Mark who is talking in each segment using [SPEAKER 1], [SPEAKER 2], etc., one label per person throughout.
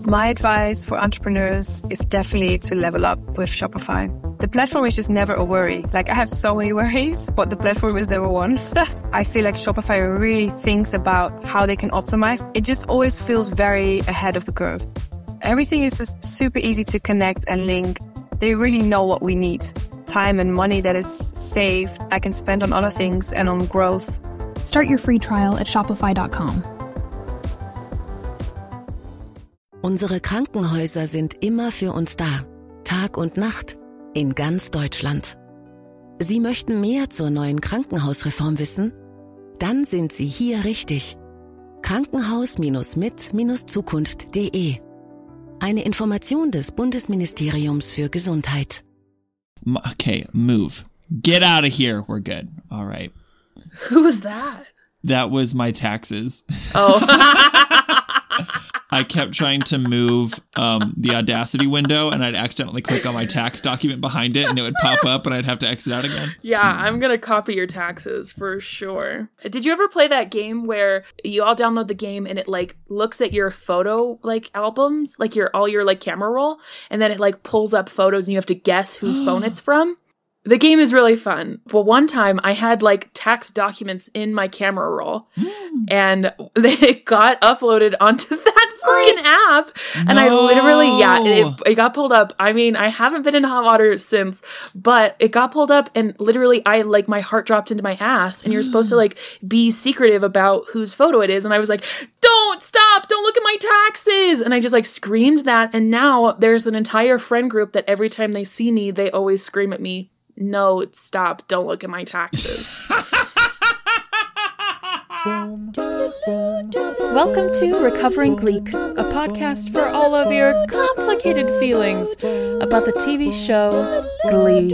[SPEAKER 1] My advice for entrepreneurs is definitely to level up with Shopify. The platform is just never a worry. Like, I have so many worries, but the platform is never one. I feel like Shopify really thinks about how they can optimize. It just always feels very ahead of the curve. Everything is just super easy to connect and link. They really know what we need. Time and money that is saved, I can spend on other things and on growth.
[SPEAKER 2] Start your free trial at shopify.com.
[SPEAKER 3] Unsere Krankenhäuser sind immer für uns da, Tag und Nacht, in ganz Deutschland. Sie möchten mehr zur neuen Krankenhausreform wissen? Dann sind Sie hier richtig. Krankenhaus-mit-zukunft.de. Eine Information des Bundesministeriums für Gesundheit.
[SPEAKER 4] Okay, move. Get out of here. We're good. All right.
[SPEAKER 5] Who was that?
[SPEAKER 4] That was my taxes.
[SPEAKER 5] Oh.
[SPEAKER 4] I kept trying to move the Audacity window, and I'd accidentally click on my tax document behind it, and it would pop up, and I'd have to exit out again.
[SPEAKER 5] Yeah, I'm going to copy your taxes for sure. Did you ever play that game where you all download the game and it like looks at your photo like albums, like all your like camera roll, and then it like pulls up photos and you have to guess whose phone it's from? The game is really fun. Well, one time I had like tax documents in my camera roll and they got uploaded onto that freaking app. And I literally, it got pulled up. I mean, I haven't been in hot water since, but it got pulled up and literally my heart dropped into my ass, and you're supposed to like be secretive about whose photo it is. And I was like, don't stop, don't look at my taxes. And I just like screamed that. And now there's an entire friend group that every time they see me, they always scream at me, no, stop, don't look at my taxes.
[SPEAKER 6] Welcome to Recovering Gleek, a podcast for all of your complicated feelings about the TV show Glee.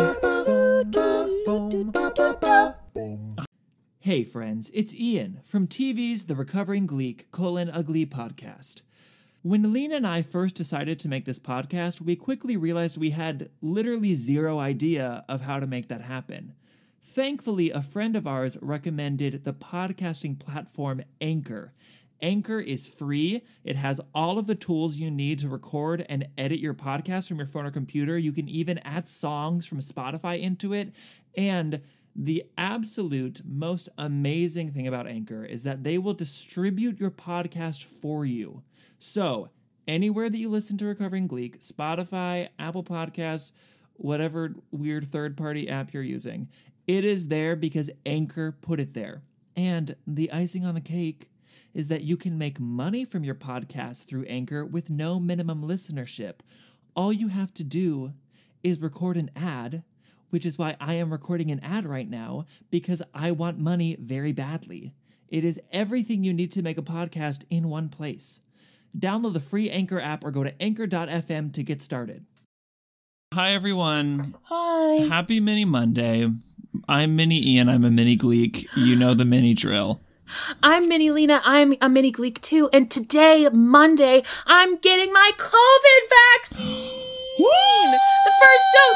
[SPEAKER 7] Hey friends, it's Ian from TV's The Recovering Gleek: A Glee podcast. When Lena and I first decided to make this podcast, we quickly realized we had literally zero idea of how to make that happen. Thankfully, a friend of ours recommended the podcasting platform Anchor. Anchor is free. It has all of the tools you need to record and edit your podcast from your phone or computer. You can even add songs from Spotify into it. And the absolute most amazing thing about Anchor is that they will distribute your podcast for you. So, anywhere that you listen to Recovering Gleek, Spotify, Apple Podcasts, whatever weird third-party app you're using, it is there because Anchor put it there. And the icing on the cake is that you can make money from your podcast through Anchor with no minimum listenership. All you have to do is record an ad, which is why I am recording an ad right now, because I want money very badly. It is everything you need to make a podcast in one place. Download the free Anchor app or go to anchor.fm to get started.
[SPEAKER 4] Hi, everyone.
[SPEAKER 5] Hi.
[SPEAKER 4] Happy Mini Monday. I'm Mini Ian. I'm a Mini Gleek. You know the mini drill.
[SPEAKER 5] I'm Mini Lena. I'm a Mini Gleek too. And today, Monday, I'm getting my COVID vaccine. The first dose.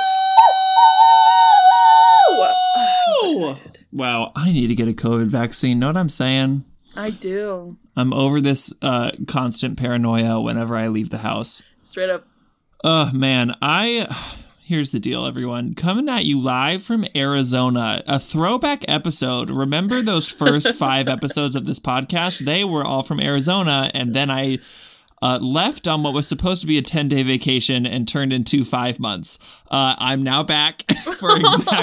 [SPEAKER 5] I'm so excited.
[SPEAKER 4] Wow, I need to get a COVID vaccine. Know what I'm saying?
[SPEAKER 5] I do.
[SPEAKER 4] I'm over this constant paranoia whenever I leave the house.
[SPEAKER 5] Straight up.
[SPEAKER 4] Man, here's the deal, everyone. Coming at you live from Arizona, a throwback episode. Remember those first 5 episodes of this podcast? They were all from Arizona, and then I left on what was supposed to be a 10-day vacation and turned into 5 months. I'm now back for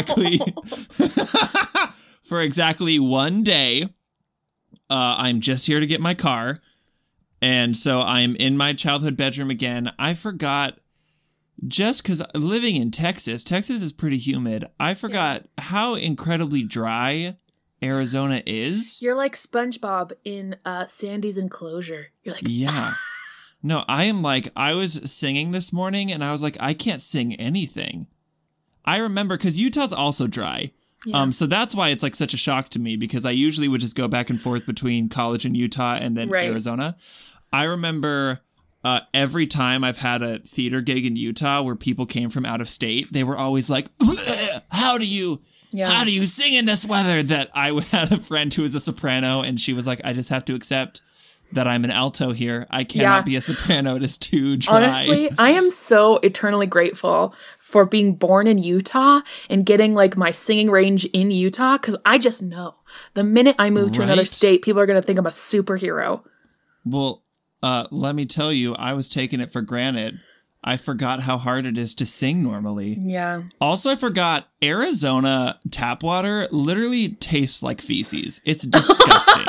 [SPEAKER 4] exactly 1 day. I'm just here to get my car, and so I'm in my childhood bedroom again. I forgot, just because living in Texas is pretty humid, I forgot how incredibly dry Arizona is.
[SPEAKER 5] You're like SpongeBob in Sandy's Enclosure. You're like,
[SPEAKER 4] yeah. No, I was singing this morning, and I was like, I can't sing anything. I remember, because Utah's also dry. Yeah. So that's why it's like such a shock to me, because I usually would just go back and forth between college in Utah and then Arizona. I remember every time I've had a theater gig in Utah where people came from out of state, they were always like, how do you sing in this weather? That I had a friend who was a soprano, and she was like, I just have to accept that I'm an alto here. I cannot be a soprano. It is too dry.
[SPEAKER 5] Honestly, I am so eternally grateful for being born in Utah and getting like my singing range in Utah, because I just know the minute I move to another state, people are going to think I'm a superhero.
[SPEAKER 4] Well, let me tell you, I was taking it for granted. I forgot how hard it is to sing normally.
[SPEAKER 5] Yeah.
[SPEAKER 4] Also, I forgot Arizona tap water literally tastes like feces. It's disgusting.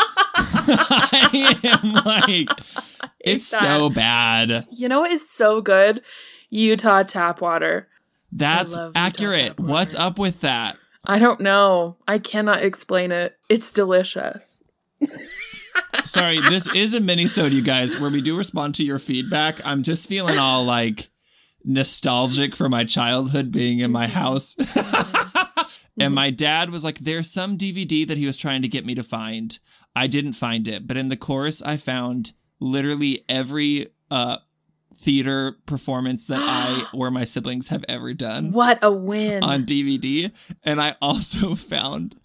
[SPEAKER 4] I am like, it's so bad.
[SPEAKER 5] You know what is so good? Utah tap water.
[SPEAKER 4] That's accurate. What's up with that?
[SPEAKER 5] I don't know. I cannot explain it. It's delicious.
[SPEAKER 4] Sorry, this is a mini-sode, you guys, where we do respond to your feedback. I'm just feeling all, like, nostalgic for my childhood being in my house. And my dad was like, there's some DVD that he was trying to get me to find. I didn't find it. But in the chorus, I found literally every theater performance that I or my siblings have ever done.
[SPEAKER 5] What a win.
[SPEAKER 4] On DVD. And I also found...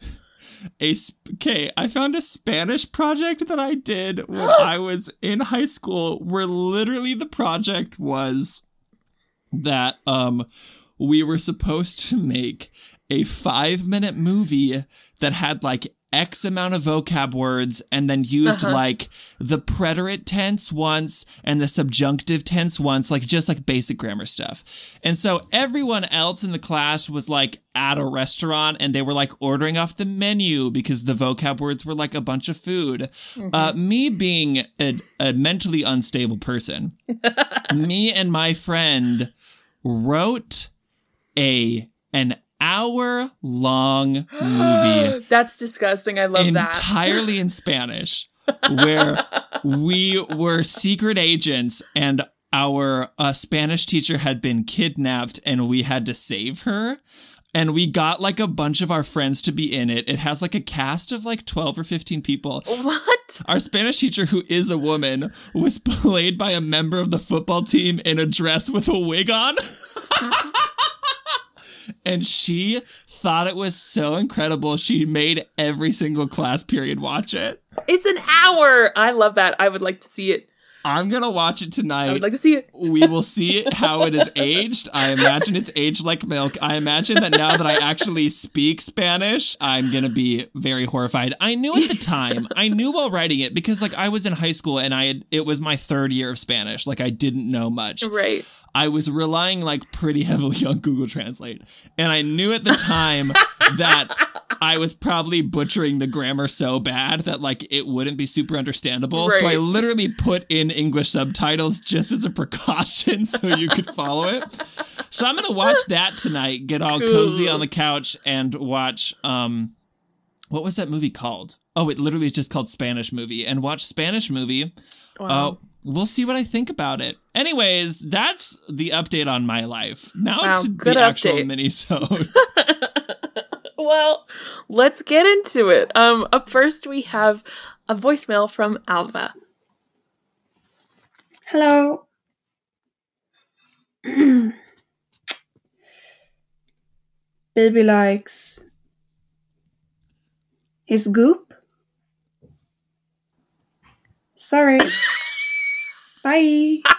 [SPEAKER 4] I found a Spanish project that I did when I was in high school, where literally the project was that we were supposed to make a 5-minute movie that had like X amount of vocab words and then used like the preterite tense once and the subjunctive tense once, like just like basic grammar stuff. And so everyone else in the class was like at a restaurant and they were like ordering off the menu because the vocab words were like a bunch of food. Me being a mentally unstable person, me and my friend wrote an hour-long movie.
[SPEAKER 5] That's disgusting. I love that.
[SPEAKER 4] Entirely in Spanish, where we were secret agents and our Spanish teacher had been kidnapped and we had to save her. And we got like a bunch of our friends to be in it. It has like a cast of like 12 or 15 people.
[SPEAKER 5] What?
[SPEAKER 4] Our Spanish teacher, who is a woman, was played by a member of the football team in a dress with a wig on. And she thought it was so incredible. She made every single class period watch it.
[SPEAKER 5] It's an hour. I love that. I would like to see it.
[SPEAKER 4] I'm going to watch it tonight.
[SPEAKER 5] I would like to see it.
[SPEAKER 4] We will see how it is aged. I imagine it's aged like milk. I imagine that now that I actually speak Spanish, I'm going to be very horrified. I knew at the time, I knew while writing it, because like I was in high school and it was my 3rd year of Spanish. Like I didn't know much.
[SPEAKER 5] Right.
[SPEAKER 4] I was relying like pretty heavily on Google Translate. And I knew at the time that I was probably butchering the grammar so bad that like it wouldn't be super understandable. Right. So I literally put in English subtitles just as a precaution so you could follow it. So I'm going to watch that tonight, get all cozy on the couch and watch, what was that movie called? Oh, it literally is just called Spanish Movie, and watch Spanish Movie. Wow. We'll see what I think about it. Anyways, that's the update on my life. Now to the actual mini-sode.
[SPEAKER 5] Well, let's get into it. Up first, we have a voicemail from Alva.
[SPEAKER 8] Hello. Baby likes his goop. Sorry. Bye.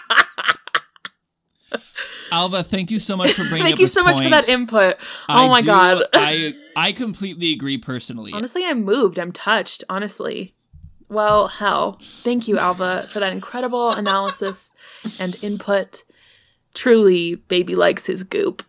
[SPEAKER 4] Alva, thank you so much for bringing
[SPEAKER 5] thank
[SPEAKER 4] up
[SPEAKER 5] you
[SPEAKER 4] this
[SPEAKER 5] so much
[SPEAKER 4] point.
[SPEAKER 5] for that input. Oh my God.
[SPEAKER 4] I completely agree personally.
[SPEAKER 5] Honestly, I'm moved. I'm touched, honestly. Well, hell. Thank you, Alva, for that incredible analysis and input. Truly, baby likes his goop.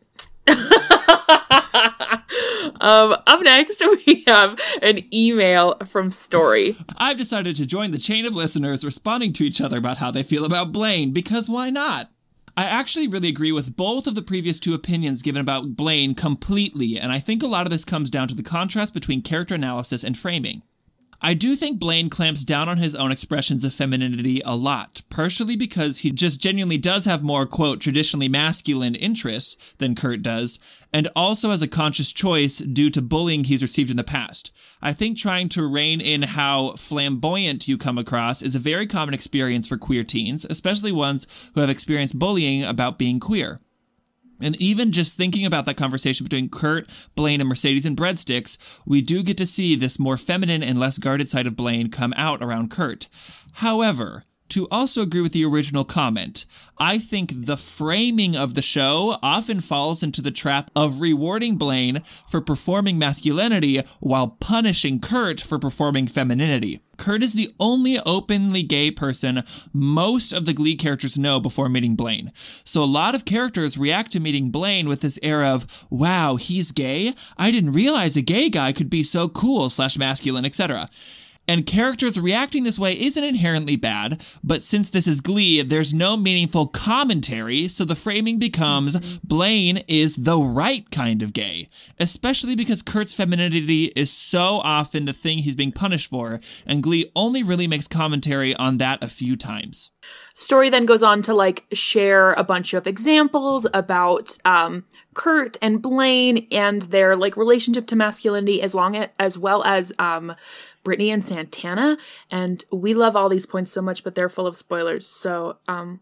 [SPEAKER 5] Up next, we have an email from Story.
[SPEAKER 4] I've decided to join the chain of listeners responding to each other about how they feel about Blaine, because why not? I actually really agree with both of the previous 2 opinions given about Blaine completely, and I think a lot of this comes down to the contrast between character analysis and framing. I do think Blaine clamps down on his own expressions of femininity a lot, partially because he just genuinely does have more, quote, traditionally masculine interests than Kurt does, and also as a conscious choice due to bullying he's received in the past. I think trying to rein in how flamboyant you come across is a very common experience for queer teens, especially ones who have experienced bullying about being queer. And even just thinking about that conversation between Kurt, Blaine, and Mercedes and Breadsticks, we do get to see this more feminine and less guarded side of Blaine come out around Kurt. However, to also agree with the original comment, I think the framing of the show often falls into the trap of rewarding Blaine for performing masculinity while punishing Kurt for performing femininity. Kurt is the only openly gay person most of the Glee characters know before meeting Blaine. So a lot of characters react to meeting Blaine with this air of, wow, he's gay? I didn't realize a gay guy could be so cool / masculine, etc. And characters reacting this way isn't inherently bad, but since this is Glee, there's no meaningful commentary, so the framing becomes Blaine is the right kind of gay, especially because Kurt's femininity is so often the thing he's being punished for, and Glee only really makes commentary on that a few times.
[SPEAKER 5] Story then goes on to like share a bunch of examples about Kurt and Blaine and their like relationship to masculinity as well as Brittany and Santana, and we love all these points so much, but they're full of spoilers. So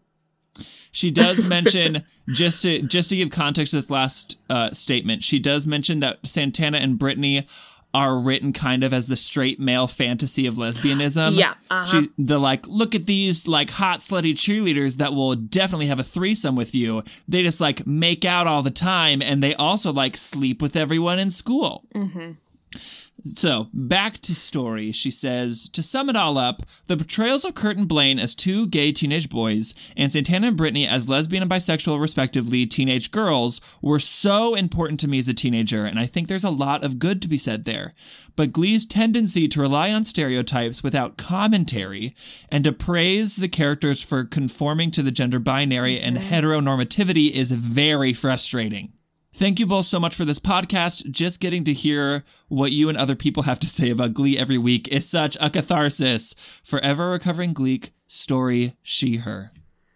[SPEAKER 4] she does mention, just to give context to this last statement, she does mention that Santana and Brittany are written kind of as the straight male fantasy of lesbianism.
[SPEAKER 5] Yeah.
[SPEAKER 4] The like, look at these like hot slutty cheerleaders that will definitely have a threesome with you. They just like make out all the time, and they also like sleep with everyone in school. Mm-hmm. So, back to Story, she says, to sum it all up, the portrayals of Kurt and Blaine as two gay teenage boys, and Santana and Brittany as lesbian and bisexual, respectively, teenage girls, were so important to me as a teenager, and I think there's a lot of good to be said there. But Glee's tendency to rely on stereotypes without commentary, and to praise the characters for conforming to the gender binary and heteronormativity is very frustrating. Thank you both so much for this podcast. Just getting to hear what you and other people have to say about Glee every week is such a catharsis. Forever recovering Gleek, Story, she, her.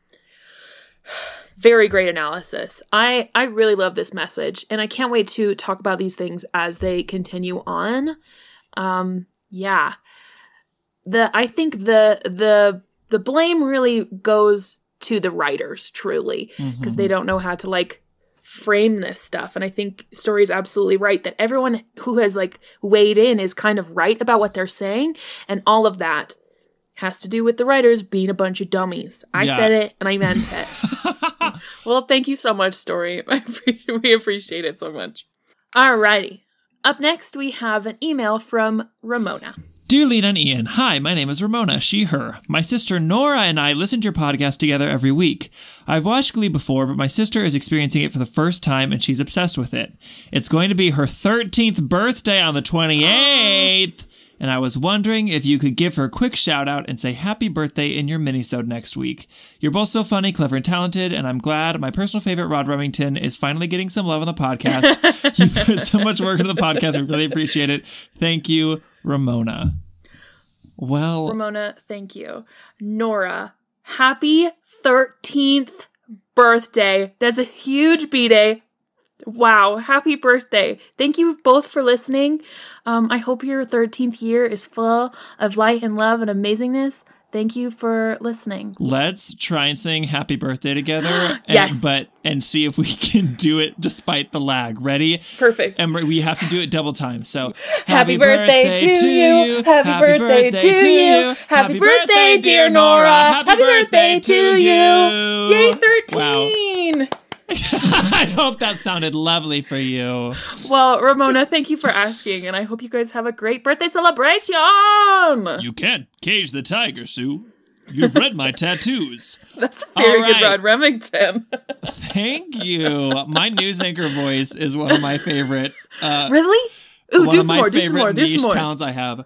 [SPEAKER 5] Very great analysis. I really love this message, and I can't wait to talk about these things as they continue on. I think the blame really goes to the writers, truly, because they don't know how to like frame this stuff. And I think Story is absolutely right that everyone who has like weighed in is kind of right about what they're saying, and all of that has to do with the writers being a bunch of dummies. I said it and I meant it. Well, thank you so much, Story. We appreciate it so much. Alrighty. Up next, we have an email from Ramona.
[SPEAKER 4] Dear Lena and Ian, hi, my name is Ramona, she, her. My sister Nora and I listen to your podcast together every week. I've watched Glee before, but my sister is experiencing it for the first time and she's obsessed with it. It's going to be her 13th birthday on the 28th, and I was wondering if you could give her a quick shout out and say happy birthday in your minisode next week. You're both so funny, clever, and talented, and I'm glad my personal favorite, Rod Remington, is finally getting some love on the podcast. You put so much work into the podcast, we really appreciate it. Thank you, Ramona. Well,
[SPEAKER 5] Ramona, thank you. Nora, happy 13th birthday. That's a huge B-Day. Wow, happy birthday. Thank you both for listening. I hope your 13th year is full of light and love and amazingness. Thank you for listening.
[SPEAKER 4] Let's try and sing happy birthday together.
[SPEAKER 5] Yes.
[SPEAKER 4] And see if we can do it despite the lag. Ready?
[SPEAKER 5] Perfect.
[SPEAKER 4] And we have to do it double time. So
[SPEAKER 5] happy birthday to you. Happy birthday to you. Happy birthday, dear Nora. Happy birthday to you. Yay, 13.
[SPEAKER 4] Wow. I hope that sounded lovely for you.
[SPEAKER 5] Well, Ramona, thank you for asking, and I hope you guys have a great birthday celebration.
[SPEAKER 4] You can't cage the tiger, Sue. You've read my tattoos.
[SPEAKER 5] That's a very good Rod Remington.
[SPEAKER 4] Thank you. My news anchor voice is one of my favorite.
[SPEAKER 5] Really? Ooh, do some more. Do some more. Do some more.
[SPEAKER 4] Talents I have.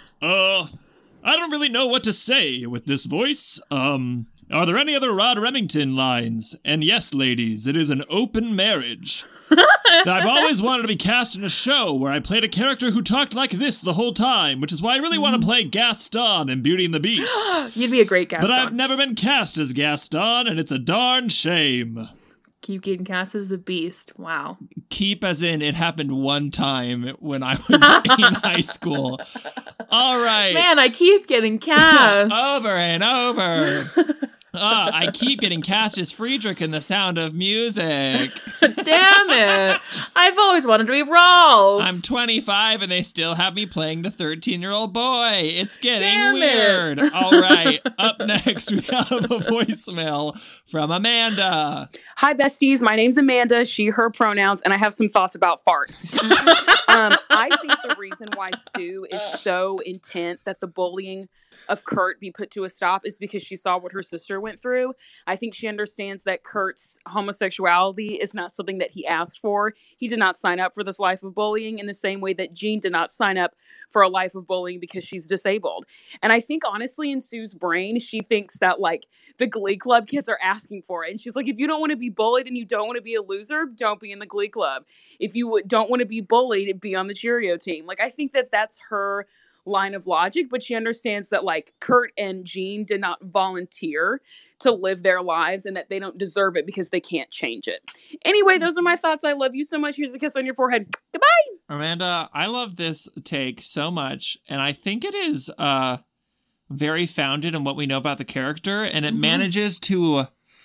[SPEAKER 4] I don't really know what to say with this voice. Are there any other Rod Remington lines? And yes, ladies, it is an open marriage. I've always wanted to be cast in a show where I played a character who talked like this the whole time, which is why I really want to play Gaston in Beauty and the Beast.
[SPEAKER 5] You'd be a great Gaston.
[SPEAKER 4] But I've never been cast as Gaston, and it's a darn shame.
[SPEAKER 5] Keep getting cast as the Beast. Wow.
[SPEAKER 4] Keep as in it happened one time when I was in high school. All right.
[SPEAKER 5] Man, I keep getting cast.
[SPEAKER 4] Over and over. I keep getting cast as Friedrich in The Sound of Music.
[SPEAKER 5] Damn it. I've always wanted to be Rolf.
[SPEAKER 4] I'm 25 and they still have me playing the 13-year-old boy. It's getting
[SPEAKER 5] Damn
[SPEAKER 4] weird.
[SPEAKER 5] it.
[SPEAKER 4] All right. Up next, we have a voicemail from Amanda.
[SPEAKER 9] Hi, besties. My name's Amanda, she, her pronouns, and I have some thoughts about fart. I think the reason why Sue is so intent that the bullying of Kurt be put to a stop is because she saw what her sister went through. I think she understands that Kurt's homosexuality is not something that he asked for. He did not sign up for this life of bullying in the same way that Jean did not sign up for a life of bullying because she's disabled. And I think honestly in Sue's brain, she thinks that like the Glee Club kids are asking for it. And she's like, if you don't want to be bullied and you don't want to be a loser, don't be in the Glee Club. If you don't want to be bullied, be on the Cheerio team. Like, I think that that's her line of logic, but she understands that like Kurt and Jean did not volunteer to live their lives and that they don't deserve it because they can't change it. Anyway, those are my thoughts. I love you so much. Here's a kiss on your forehead. Goodbye.
[SPEAKER 4] Amanda, I love this take so much, and I think it is very founded in what we know about the character, and it manages to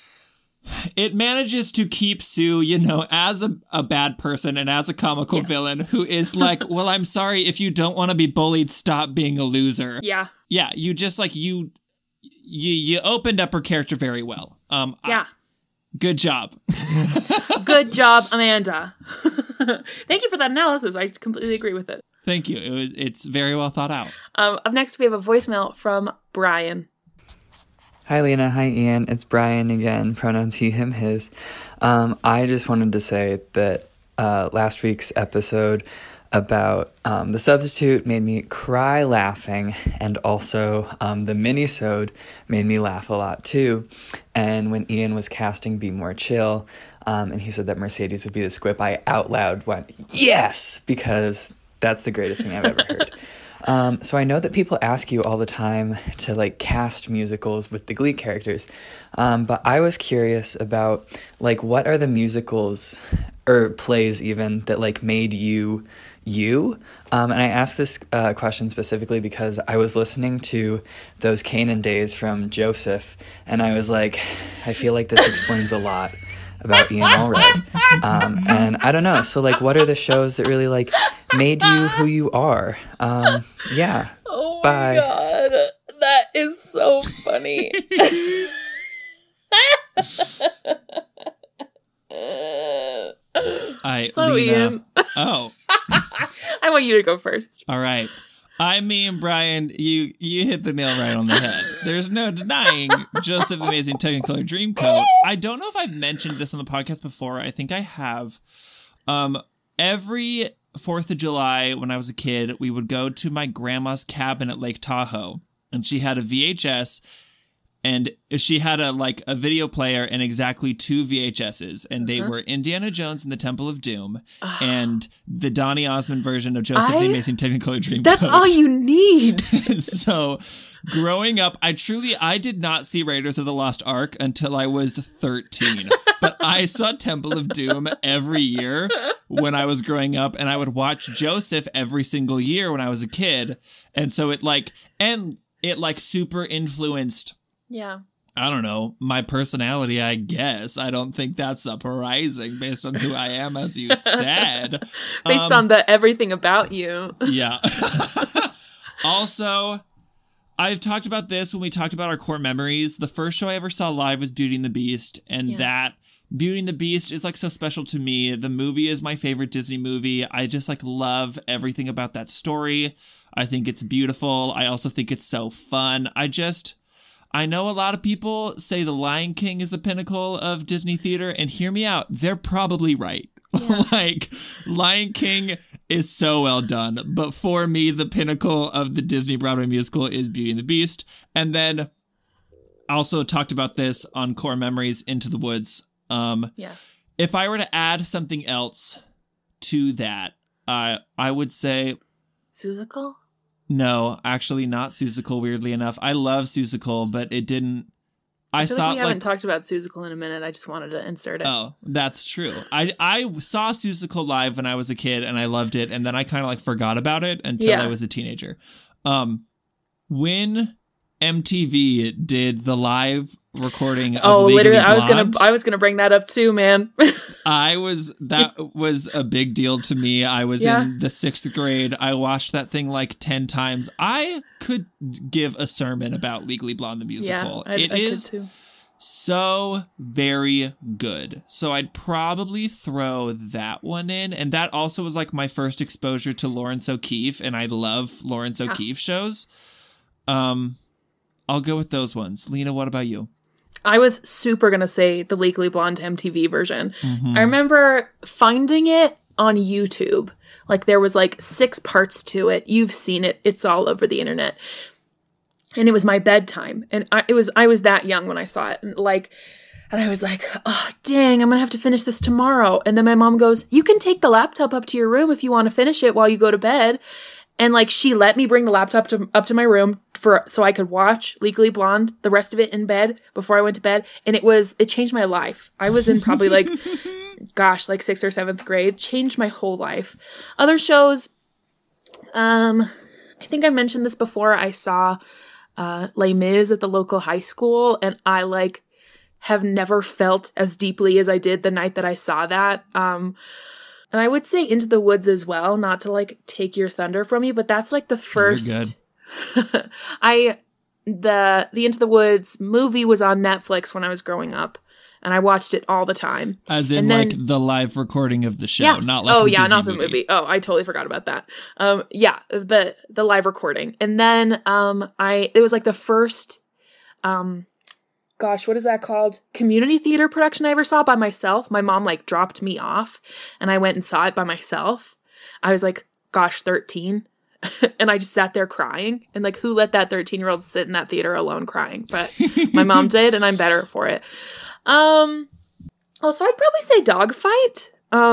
[SPEAKER 4] keep Sue, you know, as a bad person and as a comical villain who is like, well, I'm sorry, if you don't want to be bullied, stop being a loser.
[SPEAKER 5] Yeah.
[SPEAKER 4] Yeah, you just like, you opened up her character very well. Good job.
[SPEAKER 5] Good job, Amanda. Thank you for that analysis. I completely agree with it.
[SPEAKER 4] Thank you. It's very well thought out.
[SPEAKER 5] Up next, we have a voicemail from Brian.
[SPEAKER 10] Hi, Lena. Hi, Ian. It's Brian again, pronouns he, him, his. I just wanted to say that last week's episode about The Substitute made me cry laughing, and also the mini-sode made me laugh a lot too. And when Ian was casting Be More Chill, and he said that Mercedes would be the squip, I out loud went, yes, because that's the greatest thing I've ever heard. So I know that people ask you all the time to like cast musicals with the Glee characters, but I was curious about like what are the musicals or plays even that like made you? And I asked this question specifically because I was listening to those Kanan days from Joseph, and I was like, I feel like this explains a lot about Ian Allred. And I don't know, so like what are the shows that really like made you who you are? Yeah.
[SPEAKER 5] Oh
[SPEAKER 10] Bye.
[SPEAKER 5] my god, that is so funny. Ian.
[SPEAKER 4] Oh.
[SPEAKER 5] I want you to go first.
[SPEAKER 4] All right. I mean, Brian, you hit the nail right on the head. There's no denying Joseph Amazing Technicolor Dreamcoat. I don't know if I've mentioned this on the podcast before. I think I have. Every 4th of July when I was a kid, we would go to my grandma's cabin at Lake Tahoe, and she had a VHS, and she had a video player and exactly 2 VHSs, and they were Indiana Jones and the Temple of Doom and the Donny Osmond version of Joseph the Amazing Technicolor Dreamcoat.
[SPEAKER 5] That's all you need.
[SPEAKER 4] So growing up, I did not see Raiders of the Lost Ark until I was 13. But I saw Temple of Doom every year when I was growing up, and I would watch Joseph every single year when I was a kid. And so it super influenced, I don't know, my personality, I guess. I don't think that's surprising based on who I am, as you said.
[SPEAKER 5] Based on the everything about you.
[SPEAKER 4] Yeah. Also, I've talked about this when we talked about our core memories. The first show I ever saw live was Beauty and the Beast, and that Beauty and the Beast is like so special to me. The movie is my favorite Disney movie. I just like love everything about that story. I think it's beautiful. I also think it's so fun. I know a lot of people say The Lion King is the pinnacle of Disney theater, and hear me out. They're probably right. Yeah. Like, Lion King is so well done. But for me, the pinnacle of the Disney Broadway musical is Beauty and the Beast. And then also talked about this on Core Memories, Into the Woods. If I were to add something else to that, I would say...
[SPEAKER 5] Seussical?
[SPEAKER 4] No, actually not Seussical, weirdly enough. I love Seussical, but it didn't...
[SPEAKER 5] I feel like we haven't talked about Seussical in a minute. I just wanted to insert it.
[SPEAKER 4] Oh, that's true. I saw Seussical live when I was a kid, and I loved it, and then I kind of forgot about it until I was a teenager. When MTV did the live recording of
[SPEAKER 5] Oh,
[SPEAKER 4] Legally
[SPEAKER 5] literally,
[SPEAKER 4] Blonde.
[SPEAKER 5] I was gonna bring that up too, man.
[SPEAKER 4] That was a big deal to me. I was
[SPEAKER 5] Yeah.
[SPEAKER 4] in the 6th grade. I watched that thing like 10 times. I could give a sermon about Legally Blonde the musical.
[SPEAKER 5] I
[SPEAKER 4] It is
[SPEAKER 5] could too.
[SPEAKER 4] so very good. So I'd probably throw that one in. And that also was like my first exposure to Lawrence O'Keefe, and I love Lawrence O'Keefe shows. I'll go with those ones. Lena, what about you?
[SPEAKER 5] I was super gonna say the Legally Blonde MTV version. I remember finding it on YouTube. Like there was like 6 parts to it. You've seen it. It's all over the internet. And it was my bedtime. And I was that young when I saw it. And I was like, oh, dang, I'm going to have to finish this tomorrow. And then my mom goes, you can take the laptop up to your room if you want to finish it while you go to bed. And like, she let me bring the laptop up to my room so I could watch Legally Blonde, the rest of it in bed before I went to bed. And it changed my life. I was in probably like 6th or 7th grade, changed my whole life. Other shows, I think I mentioned this before. I saw Les Mis at the local high school, and I have never felt as deeply as I did the night that I saw that. And I would say Into the Woods as well, not to take your thunder from me, but that's the first.
[SPEAKER 4] You're good.
[SPEAKER 5] The Into the Woods movie was on Netflix when I was growing up, and I watched it all the time.
[SPEAKER 4] As in the live recording of the show,
[SPEAKER 5] yeah.
[SPEAKER 4] not like the Disney
[SPEAKER 5] not the movie. Oh, I totally forgot about that. The live recording. And then it was the first what is that called? Community theater production I ever saw by myself. My mom dropped me off and I went and saw it by myself. I was 13. And I just sat there crying. And who let that 13-year-old sit in that theater alone crying? But my mom did, and I'm better for it. Also, I'd probably say Dogfight.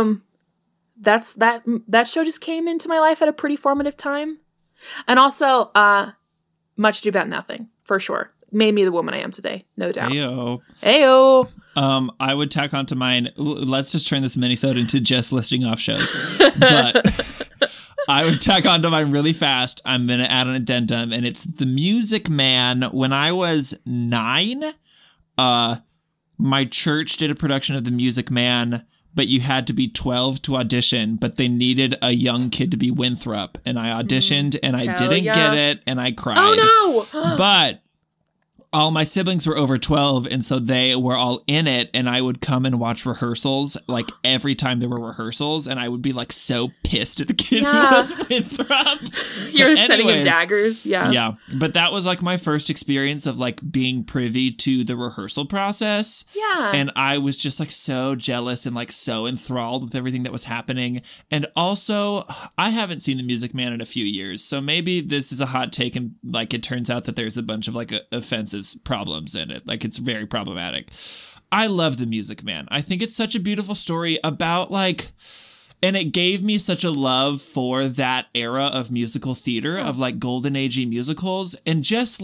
[SPEAKER 5] That show just came into my life at a pretty formative time. And also, Much Ado About Nothing, for sure. Made me the woman I am today, no doubt. Heyo.
[SPEAKER 4] I would tack onto mine. Let's just turn this minisode into just listing off shows. But I would tack onto mine really fast. I'm going to add an addendum, and it's The Music Man. When I was 9, my church did a production of The Music Man, but you had to be 12 to audition, but they needed a young kid to be Winthrop. And I auditioned, and I didn't get it, and I cried.
[SPEAKER 5] Oh, no!
[SPEAKER 4] But all my siblings were over 12, and so they were all in it, and I would come and watch rehearsals every time there were rehearsals, and I would be so pissed at the kid who was Winthrop.
[SPEAKER 5] You're sending him daggers.
[SPEAKER 4] Yeah. But that was my first experience of being privy to the rehearsal process.
[SPEAKER 5] Yeah.
[SPEAKER 4] And I was just so jealous and so enthralled with everything that was happening. And also, I haven't seen The Music Man in a few years, so maybe this is a hot take, and it turns out that there's a bunch of offensive problems in it. It's very problematic. I love The Music Man. I think it's such a beautiful story about and it gave me such a love for that era of musical theater, of golden agey musicals, and just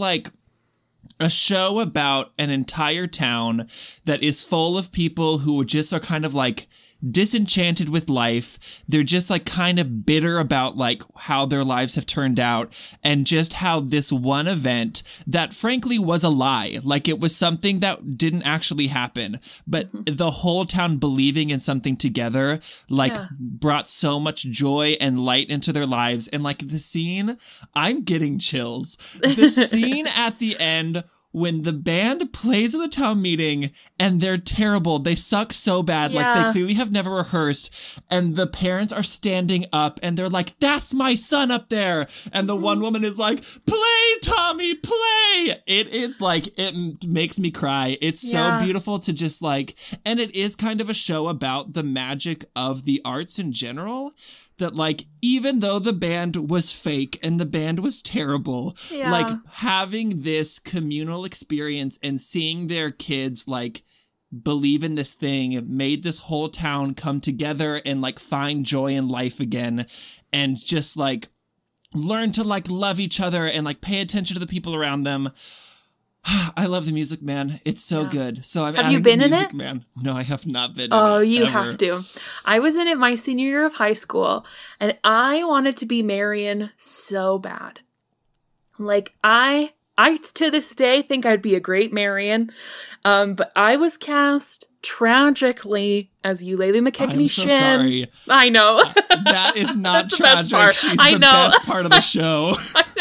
[SPEAKER 4] a show about an entire town that is full of people who just are kind of disenchanted with life. They're just kind of bitter about how their lives have turned out, and just how this one event that frankly was a lie, it was something that didn't actually happen, but the whole town believing in something together brought so much joy and light into their lives. And the scene, I'm getting chills. The scene at the end when the band plays at the town meeting and they're terrible. They suck so bad. They clearly have never rehearsed. And the parents are standing up and they're that's my son up there. And the one woman is play, Tommy, play. It is it makes me cry. It's so beautiful to just and it is kind of a show about the magic of the arts in general. That even though the band was fake and the band was terrible, having this communal experience and seeing their kids believe in this thing made this whole town come together and find joy in life again, and just learn to love each other and pay attention to the people around them. I love The Music Man. It's so good. So
[SPEAKER 5] have you been in it?
[SPEAKER 4] Man. No, I have not been in it.
[SPEAKER 5] Oh, you
[SPEAKER 4] ever.
[SPEAKER 5] have to. I was in it my senior year of high school, and I wanted to be Marion so bad. I, to this day, think I'd be a great Marion. But I was cast tragically as Eulalie McKechnie
[SPEAKER 4] I'm so
[SPEAKER 5] Shin.
[SPEAKER 4] sorry.
[SPEAKER 5] I know.
[SPEAKER 4] That is not
[SPEAKER 5] That's the best
[SPEAKER 4] tragic.
[SPEAKER 5] part.
[SPEAKER 4] She's
[SPEAKER 5] I
[SPEAKER 4] the
[SPEAKER 5] know.
[SPEAKER 4] best part of the show.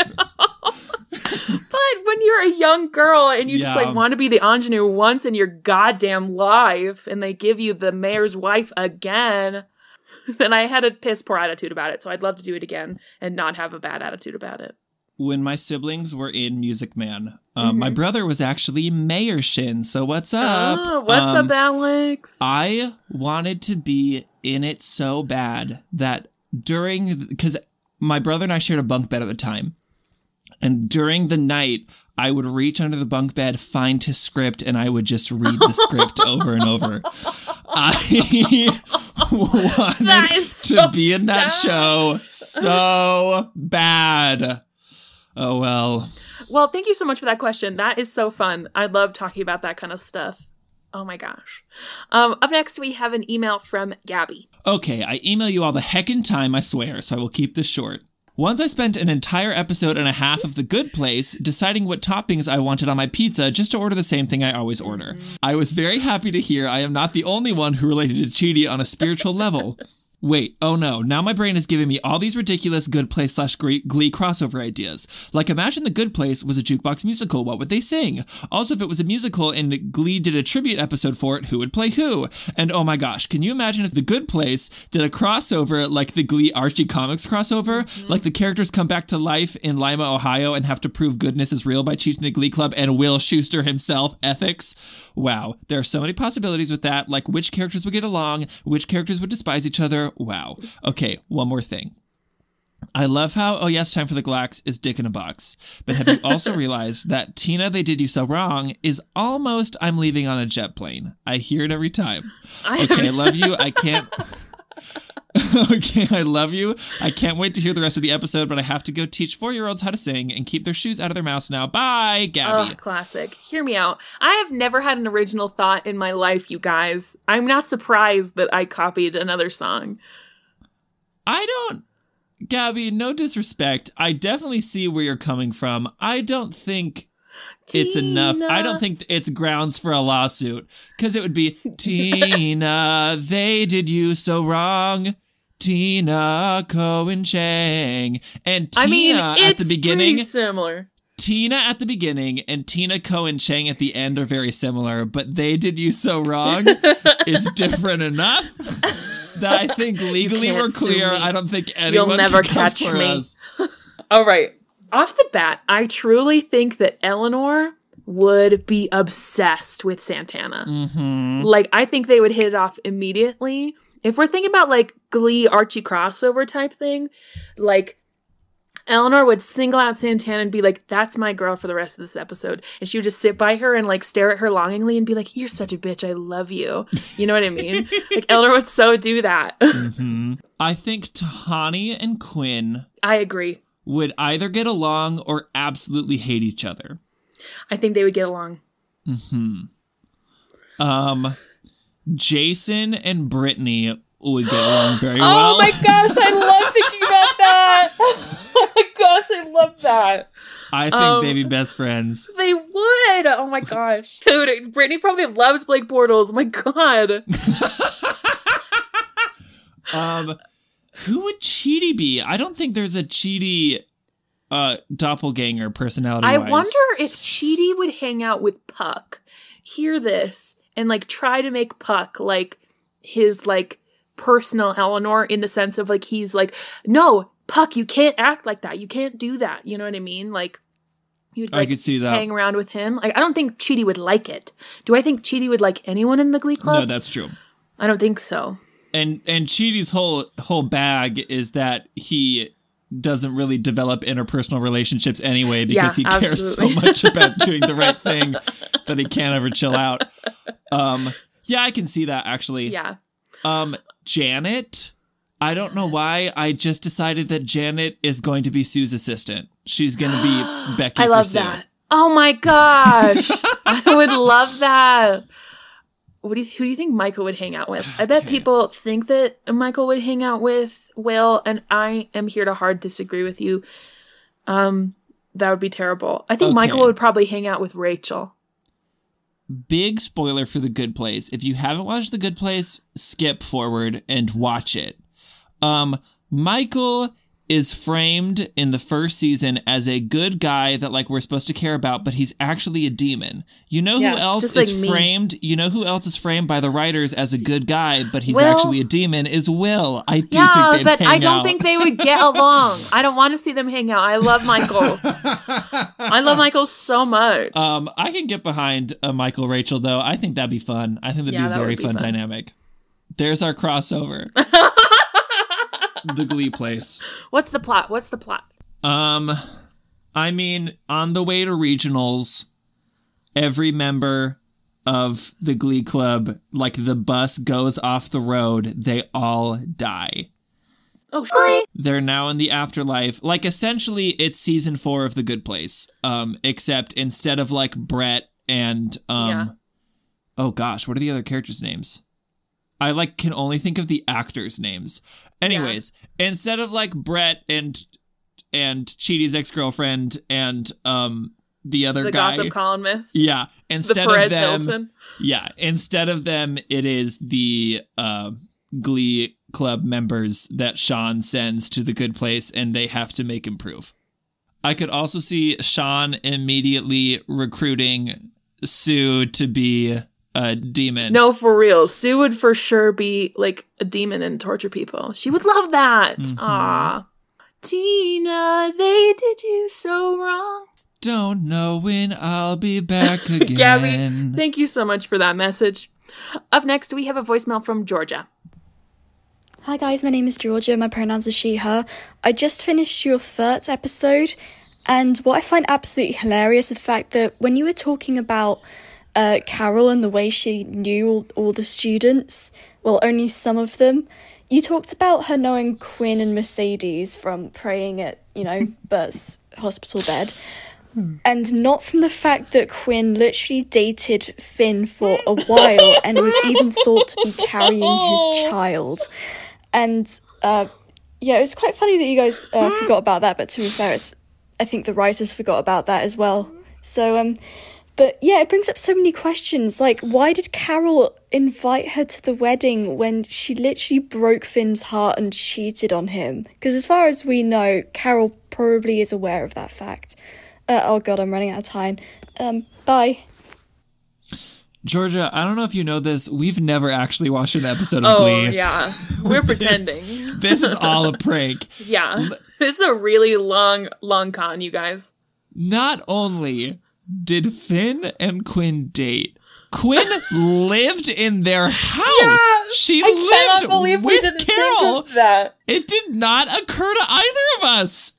[SPEAKER 5] But when you're a young girl and you just like want to be the ingenue once in your goddamn life, and they give you the mayor's wife again, then I had a piss poor attitude about it. So I'd love to do it again and not have a bad attitude about it.
[SPEAKER 4] When my siblings were in Music Man, my brother was actually Mayor Shin. So what's up?
[SPEAKER 5] Oh, what's up, Alex?
[SPEAKER 4] I wanted to be in it so bad that because my brother and I shared a bunk bed at the time. And during the night, I would reach under the bunk bed, find his script, and I would just read the script over and over. I wanted to be in that show so bad. Oh, well.
[SPEAKER 5] Well, thank you so much for that question. That is so fun. I love talking about that kind of stuff. Oh my gosh. Up next, we have an email from Gabby.
[SPEAKER 4] Okay, I email you all the heckin' time, I swear, so I will keep this short. Once I spent an entire episode and a half of The Good Place deciding what toppings I wanted on my pizza just to order the same thing I always order. I was very happy to hear I am not the only one who related to Chidi on a spiritual level. Wait, oh no, now my brain is giving me all these ridiculous Good Place / Glee crossover ideas. Like, imagine The Good Place was a jukebox musical, what would they sing? Also, if it was a musical and Glee did a tribute episode for it, who would play who? And oh my gosh, can you imagine if The Good Place did a crossover like the Glee Archie Comics crossover? Like the characters come back to life in Lima, Ohio and have to prove goodness is real by teaching the Glee Club and Will Schuester himself ethics? Wow, there are so many possibilities with that, like which characters would get along, which characters would despise each other. Wow. Okay, one more thing. I love how, oh yes, Time for the Glax is Dick in a Box. But have you also realized that Tina, They Did You So Wrong is almost I'm Leaving on a Jet Plane? I hear it every time. Okay, I love you. I can't... Okay, I love you. I can't wait to hear the rest of the episode, but I have to go teach 4-year-olds how to sing and keep their shoes out of their mouths now. Bye, Gabby.
[SPEAKER 5] Oh, classic. Hear me out. I have never had an original thought in my life, you guys. I'm not surprised that I copied another song.
[SPEAKER 4] Gabby, no disrespect. I definitely see where you're coming from. I don't think it's enough. I don't think it's grounds for a lawsuit. Because it would be, Tina, they did you so wrong. Tina Cohen Chang. And Tina at the beginning.
[SPEAKER 5] Pretty similar.
[SPEAKER 4] Tina at the beginning and Tina Cohen Chang at the end are very similar, but They Did You So Wrong is different enough that I think legally we're clear. I don't think anyone
[SPEAKER 5] You'll never
[SPEAKER 4] can
[SPEAKER 5] catch
[SPEAKER 4] come for
[SPEAKER 5] me.
[SPEAKER 4] us.
[SPEAKER 5] All right. Off the bat, I truly think that Eleanor would be obsessed with Santana.
[SPEAKER 4] Mm-hmm.
[SPEAKER 5] Like, I think they would hit it off immediately. If we're thinking about, like, Glee Archie crossover type thing, like, Eleanor would single out Santana and be like, that's my girl for the rest of this episode. And she would just sit by her and, like, stare at her longingly and be like, you're such a bitch. I love you. You know what I mean? Like, Eleanor would so do that.
[SPEAKER 4] Mm-hmm. I think Tahani and Quinn...
[SPEAKER 5] I agree.
[SPEAKER 4] ...would either get along or absolutely hate each other.
[SPEAKER 5] I think they would get along.
[SPEAKER 4] Mm-hmm. Jason and Brittany would get along very well.
[SPEAKER 5] Oh my gosh, I love thinking about that. Oh my gosh, I love that.
[SPEAKER 4] I think they'd be best friends.
[SPEAKER 5] They would. Oh my gosh. Dude, Brittany probably loves Blake Bortles. Oh my god.
[SPEAKER 4] Who would Chidi be? I don't think there's a Chidi doppelganger personality-wise.
[SPEAKER 5] I wonder if Chidi would hang out with Puck. Hear this. And, like, try to make Puck, like, his, like, personal Eleanor in the sense of, like, he's like, no, Puck, you can't act like that. You can't do that. You know what I mean? Like, you'd, like,
[SPEAKER 4] I could see that.
[SPEAKER 5] Hang around with him. Like, I don't think Chidi would like it. Do I think Chidi would like anyone in the Glee Club?
[SPEAKER 4] No, that's true.
[SPEAKER 5] I don't think so.
[SPEAKER 4] And Chidi's whole bag is that he doesn't really develop interpersonal relationships anyway because he cares so much about doing the right thing that he can't ever chill out. Yeah, I can see that actually.
[SPEAKER 5] Yeah.
[SPEAKER 4] Janet, I don't know why. I just decided that Janet is going to be Sue's assistant. She's going to be Becky.
[SPEAKER 5] I love
[SPEAKER 4] Sue.
[SPEAKER 5] that. Oh my gosh. I would love that. Who do you think Michael would hang out with? I bet people think that Michael would hang out with Will, and I am here to hard disagree with you. The That would be terrible. I think
[SPEAKER 4] Okay.
[SPEAKER 5] Michael would probably hang out with Rachel.
[SPEAKER 4] Big spoiler for The Good Place. If you haven't watched The Good Place, skip forward and watch it. Michael is framed in the first season as a good guy that like we're supposed to care about, but he's actually a demon. You know who else
[SPEAKER 5] just
[SPEAKER 4] is
[SPEAKER 5] like me.
[SPEAKER 4] framed? You know who else is framed by the writers as a good guy, but he's
[SPEAKER 5] Will?
[SPEAKER 4] actually a demon? Is Will. I do
[SPEAKER 5] Yeah,
[SPEAKER 4] think
[SPEAKER 5] but
[SPEAKER 4] they'd
[SPEAKER 5] I
[SPEAKER 4] hang
[SPEAKER 5] don't
[SPEAKER 4] out.
[SPEAKER 5] think they would get along. I don't want to see them hang out. I love Michael. I love Michael so much.
[SPEAKER 4] I can get behind a Michael Rachel though. I think that'd be fun. I think that'd be a
[SPEAKER 5] that
[SPEAKER 4] very
[SPEAKER 5] would be
[SPEAKER 4] fun
[SPEAKER 5] fun.
[SPEAKER 4] dynamic. There's our crossover. The Glee Place.
[SPEAKER 5] What's the plot?
[SPEAKER 4] I mean, on the way to regionals, every member of the Glee Club, like the bus goes off the road, they all die.
[SPEAKER 5] Oh, Glee!
[SPEAKER 4] They're now in the afterlife. Like, essentially, it's season 4 of The Good Place. Except instead of, like, Brett and, oh gosh, what are the other characters' names? I, like, can only think of the actors' names. Anyways, instead of, like, Brett and Chidi's ex-girlfriend and, the other
[SPEAKER 5] the
[SPEAKER 4] guy.
[SPEAKER 5] gossip columnist.
[SPEAKER 4] Yeah. Instead
[SPEAKER 5] the Perez
[SPEAKER 4] of them,
[SPEAKER 5] Hilton.
[SPEAKER 4] Yeah. Instead of them, it is the, Glee Club members that Sean sends to The Good Place, and they have to make him prove. I could also see Sean immediately recruiting Sue to be a demon.
[SPEAKER 5] No, for real. Sue would for sure be like a demon and torture people. She would love that. Ah, Tina, they did you so wrong.
[SPEAKER 4] Don't know when I'll be back again.
[SPEAKER 5] Gabby, thank you so much for that message. Up next, we have a voicemail from Georgia.
[SPEAKER 11] Hi guys, my name is Georgia, my pronouns are she, her. I just finished your 3rd episode, and what I find absolutely hilarious is the fact that when you were talking about Carol and the way she knew all the students, well, only some of them, you talked about her knowing Quinn and Mercedes from praying at, Bert's hospital bed. And not from the fact that Quinn literally dated Finn for a while and was even thought to be carrying his child. And, it was quite funny that you guys forgot about that, but to be fair, I think the writers forgot about that as well. So, but yeah, it brings up so many questions. Like, why did Carol invite her to the wedding when she literally broke Finn's heart and cheated on him? Because as far as we know, Carol probably is aware of that fact. Oh god, I'm running out of time. Bye.
[SPEAKER 4] Georgia, I don't know if you know this. We've never actually watched an episode of Glee.
[SPEAKER 5] Oh, yeah. We're pretending.
[SPEAKER 4] This is all a prank.
[SPEAKER 5] Yeah. This is a really long con, you guys.
[SPEAKER 4] Not only did Finn and Quinn date, Quinn lived in their house.
[SPEAKER 5] Yeah,
[SPEAKER 4] She
[SPEAKER 5] I
[SPEAKER 4] lived
[SPEAKER 5] cannot believe we
[SPEAKER 4] with
[SPEAKER 5] didn't
[SPEAKER 4] Carol.
[SPEAKER 5] think of that.
[SPEAKER 4] It did not occur to either of us.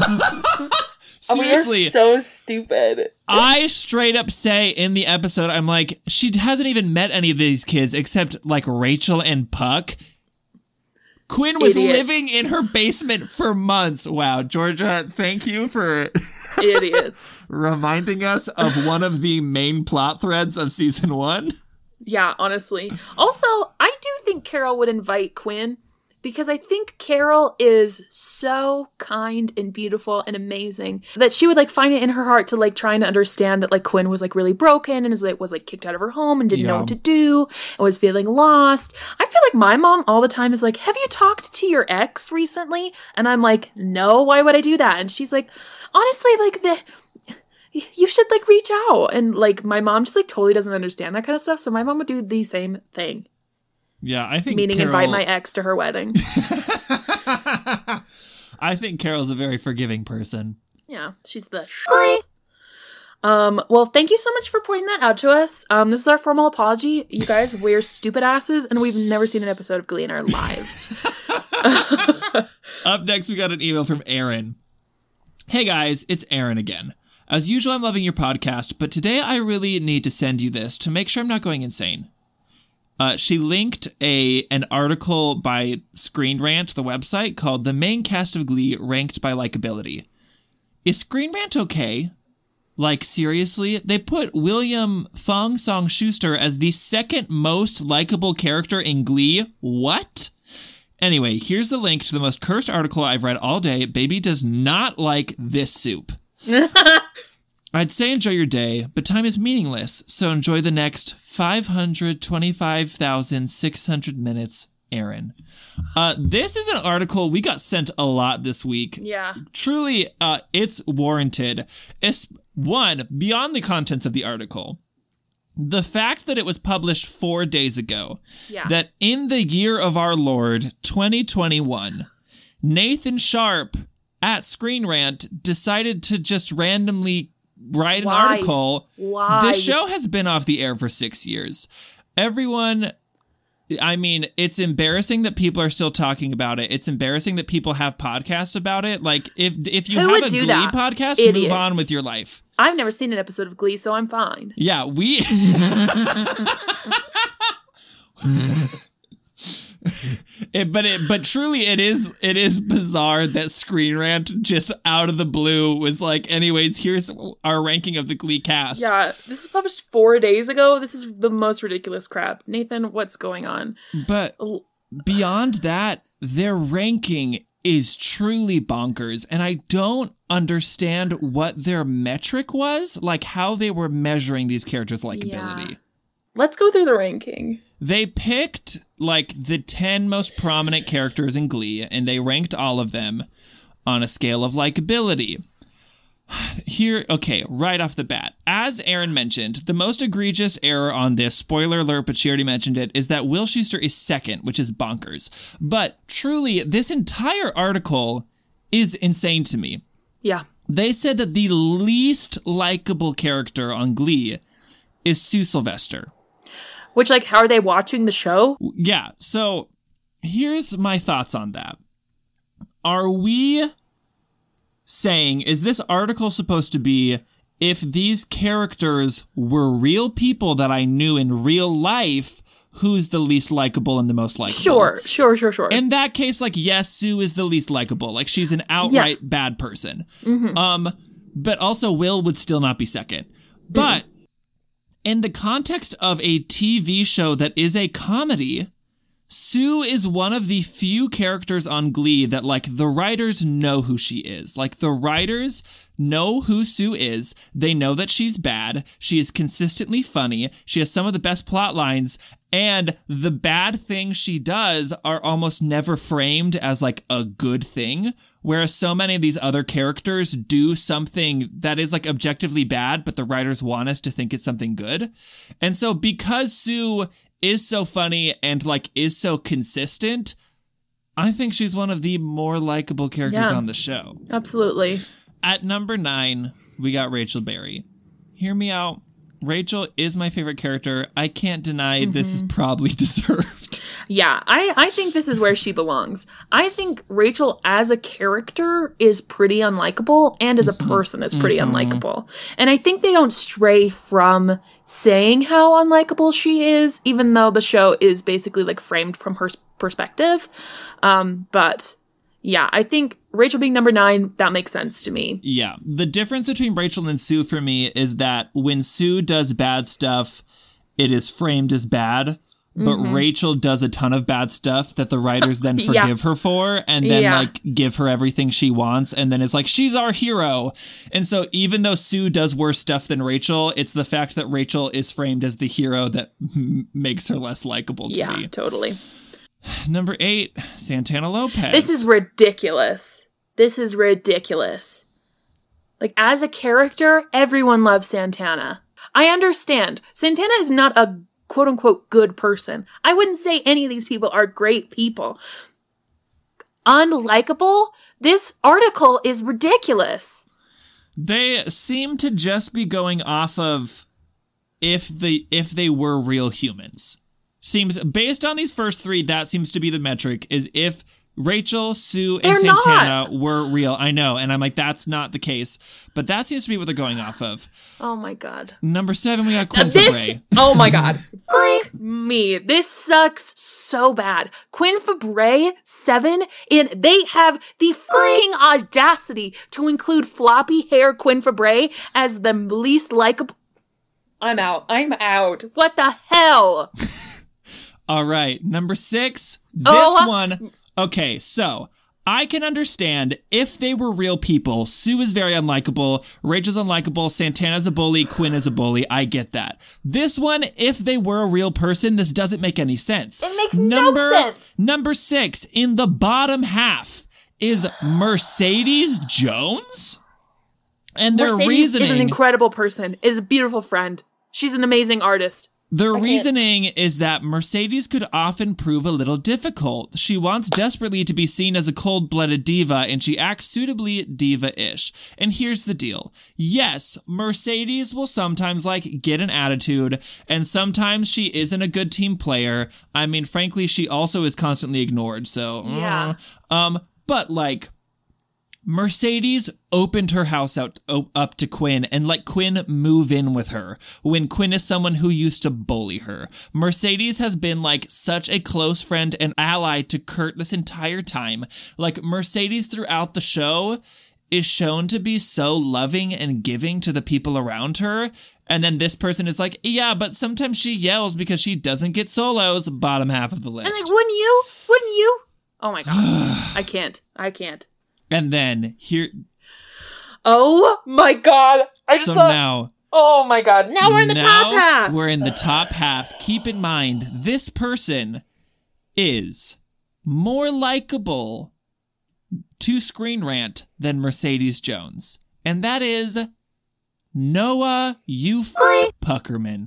[SPEAKER 4] Seriously.
[SPEAKER 5] We are so stupid.
[SPEAKER 4] I straight up say in the episode, I'm like, she hasn't even met any of these kids except like Rachel and Puck. Quinn was living in her basement for months. Wow, Georgia, thank you for
[SPEAKER 5] idiots
[SPEAKER 4] reminding us of one of the main plot threads of season 1.
[SPEAKER 5] Yeah, honestly. Also, I do think Carol would invite Quinn because I think Carol is so kind and beautiful and amazing that she would like find it in her heart to like trying to understand that like Quinn was like really broken and was kicked out of her home and didn't know what to do and was feeling lost. I feel like my mom all the time is like, have you talked to your ex recently? And I'm like, no, why would I do that? And she's like, honestly, like you should like reach out. And like my mom just like totally doesn't understand that kind of stuff. So my mom would do the same thing.
[SPEAKER 4] Yeah, I think
[SPEAKER 5] meaning
[SPEAKER 4] Carol...
[SPEAKER 5] invite my ex to her wedding.
[SPEAKER 4] I think Carol's a very forgiving person.
[SPEAKER 5] Yeah, she's the well, thank you so much for pointing that out to us. This is our formal apology. You guys, we're stupid asses, and we've never seen an episode of Glee in our lives.
[SPEAKER 4] Up next, we got an email from Aaron. Hey guys, it's Aaron again. As usual, I'm loving your podcast, but today I really need to send you this to make sure I'm not going insane. She linked an article by Screen Rant, the website, called The Main Cast of Glee Ranked by Likeability. Is Screen Rant okay? Like, seriously? They put William Thong Song Schuster as the second most likable character in Glee? What? Anyway, here's the link to the most cursed article I've read all day. Baby does not like this soup. I'd say enjoy your day, but time is meaningless, so enjoy the next 525,600 minutes, Aaron. This is an article we got sent a lot this week.
[SPEAKER 5] Yeah.
[SPEAKER 4] Truly, it's warranted. One, beyond the contents of the article, the fact that it was published 4 days ago, that in the year of our Lord, 2021, Nathan Sharp at Screen Rant decided to just randomly write an article.
[SPEAKER 5] Why?
[SPEAKER 4] This show has been off the air for 6 years. Everyone, I mean, it's embarrassing that people are still talking about it. It's embarrassing that people have podcasts about it. Like, if you have a Glee podcast, move on with your life.
[SPEAKER 5] I've never seen an episode of Glee, so I'm fine.
[SPEAKER 4] Yeah, we... But truly it is bizarre that Screen Rant just out of the blue was like, anyways, here's our ranking of the Glee cast.
[SPEAKER 5] Yeah, this was published 4 days ago. This is the most ridiculous crap. Nathan, what's going on?
[SPEAKER 4] But beyond that, their ranking is truly bonkers, and I don't understand what their metric was, like how they were measuring these characters' likability.
[SPEAKER 5] Yeah. Let's go through the ranking.
[SPEAKER 4] They picked, like, the 10 most prominent characters in Glee, and they ranked all of them on a scale of likability. Here, okay, right off the bat, as Aaron mentioned, the most egregious error on this, spoiler alert, but she already mentioned it, is that Will Schuester is second, which is bonkers. But truly, this entire article is insane to me.
[SPEAKER 5] Yeah.
[SPEAKER 4] They said that the least likable character on Glee is Sue Sylvester.
[SPEAKER 5] Which, like, how are they watching the show?
[SPEAKER 4] Yeah, so here's my thoughts on that. Are we saying, is this article supposed to be, if these characters were real people that I knew in real life, who's the least likable and the most likable?
[SPEAKER 5] Sure.
[SPEAKER 4] In that case, like, yes, Sue is the least likable. Like, she's an outright bad person.
[SPEAKER 5] Mm-hmm.
[SPEAKER 4] But also Will would still not be second. But in the context of a TV show that is a comedy, Sue is one of the few characters on Glee that, like, the writers know who she is. Like, the writers know who Sue is. They know that she's bad. She is consistently funny. She has some of the best plot lines. And the bad things she does are almost never framed as, like, a good thing. Whereas so many of these other characters do something that is, like, objectively bad, but the writers want us to think it's something good. And so because Sue is so funny and, like, is so consistent, I think she's one of the more likable characters on the show.
[SPEAKER 5] Absolutely.
[SPEAKER 4] At number 9, we got Rachel Berry. Hear me out. Rachel is my favorite character. I can't deny this is probably deserved.
[SPEAKER 5] Yeah, I think this is where she belongs. I think Rachel as a character is pretty unlikable, and as a person is pretty unlikable. And I think they don't stray from saying how unlikable she is, even though the show is basically, like, framed from her perspective. But yeah, I think Rachel being number 9, that makes sense to me.
[SPEAKER 4] Yeah. The difference between Rachel and Sue for me is that when Sue does bad stuff, it is framed as bad. But Rachel does a ton of bad stuff that the writers then forgive her for, and then like give her everything she wants, and then it's like, she's our hero. And so even though Sue does worse stuff than Rachel, it's the fact that Rachel is framed as the hero that makes her less likable to me.
[SPEAKER 5] Yeah, totally.
[SPEAKER 4] Number 8, Santana Lopez.
[SPEAKER 5] This is ridiculous. Like, as a character, everyone loves Santana. I understand. Santana is not a quote-unquote good person. I wouldn't say any of these people are great people. Unlikable? This article is ridiculous.
[SPEAKER 4] They seem to just be going off of if they were real humans. Seems, based on these first 3, that seems to be the metric, is if Rachel, Sue, and Santana were real. I know, and I'm like, that's not the case. But that seems to be what they're going off of.
[SPEAKER 5] Oh my god.
[SPEAKER 4] Number 7, we got Quinn Fabray.
[SPEAKER 5] Oh my god. Freak me. This sucks so bad. Quinn Fabray, 7, and they have the freaking audacity to include floppy hair Quinn Fabray as the least likable. I'm out. What the hell?
[SPEAKER 4] All right, number 6. This one. Okay, so I can understand if they were real people. Sue is very unlikable. Rachel's unlikable. Santana's a bully. Quinn is a bully. I get that. This one, if they were a real person, this doesn't make any sense.
[SPEAKER 5] It makes no sense.
[SPEAKER 4] Number 6, in the bottom half, is Mercedes Jones. And their
[SPEAKER 5] Mercedes
[SPEAKER 4] reasoning
[SPEAKER 5] is an incredible person, is a beautiful friend. She's an amazing artist.
[SPEAKER 4] Their reasoning is that Mercedes could often prove a little difficult. She wants desperately to be seen as a cold-blooded diva, and she acts suitably diva-ish. And here's the deal. Yes, Mercedes will sometimes, get an attitude, and sometimes she isn't a good team player. I mean, frankly, she also is constantly ignored, so...
[SPEAKER 5] Yeah.
[SPEAKER 4] But, Mercedes opened her house up to Quinn and let Quinn move in with her when Quinn is someone who used to bully her. Mercedes has been such a close friend and ally to Kurt this entire time. Mercedes throughout the show is shown to be so loving and giving to the people around her. And then this person is yeah, but sometimes she yells because she doesn't get solos. Bottom half of the list.
[SPEAKER 5] And wouldn't you? Wouldn't you? Oh my God. I can't.
[SPEAKER 4] And then here.
[SPEAKER 5] Oh my God.
[SPEAKER 4] Now.
[SPEAKER 5] Oh my God. Now we're in the top half.
[SPEAKER 4] We're in the top half. Keep in mind, this person is more likable to Screen Rant than Mercedes Jones. And that is Noah Puckerman.